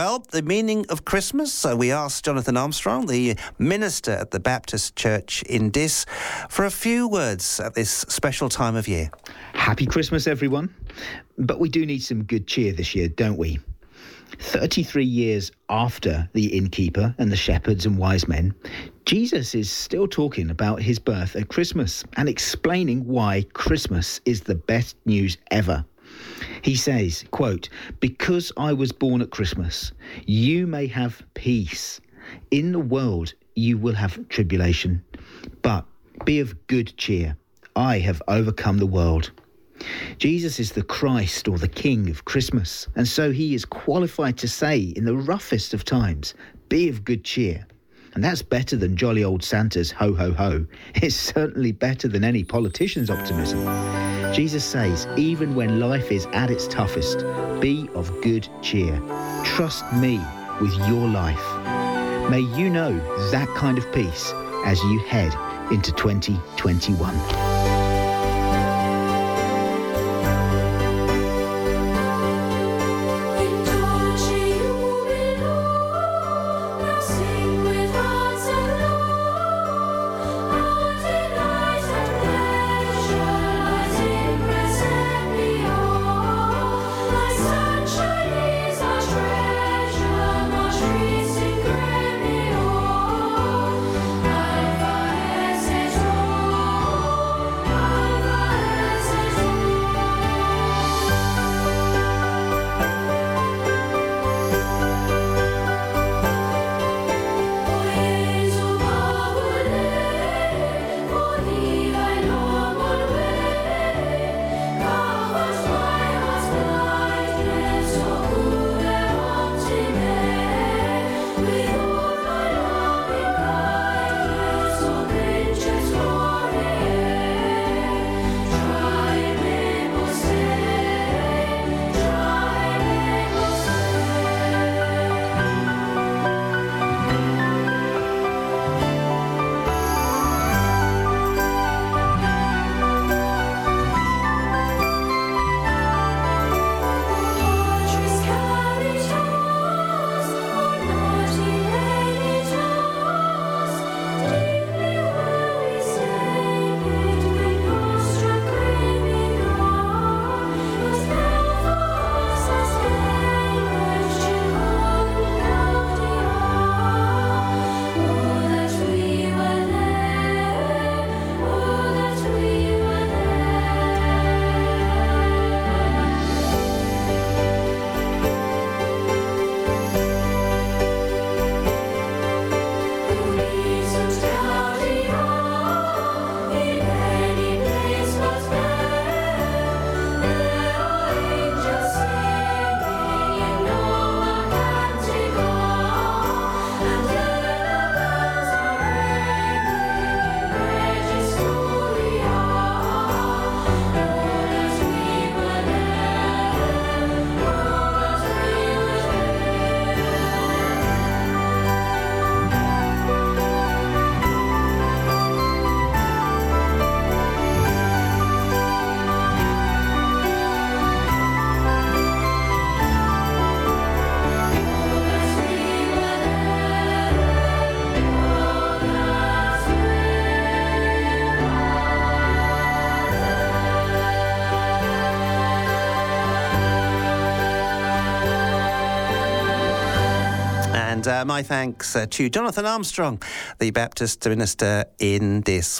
Well, the meaning of Christmas. So we asked Jonathan Armstrong, the minister at the Baptist Church in Diss, for a few words at this special time of year. Happy Christmas, everyone. But we do need some good cheer this year, don't we? 33 years after the innkeeper and the shepherds and wise men, Jesus is still talking about his birth at Christmas and explaining why Christmas is the best news ever. He says, quote, "Because I was born at Christmas, you may have peace. In the world, you will have tribulation, but be of good cheer. I have overcome the world." Jesus is the Christ or the King of Christmas, and so he is qualified to say in the roughest of times, be of good cheer. And that's better than jolly old Santa's ho ho ho. It's certainly better than any politician's optimism. Jesus says, even when life is at its toughest, be of good cheer. Trust me with your life. May you know that kind of peace as you head into 2021. And my thanks to Jonathan Armstrong, the Baptist minister in Diss.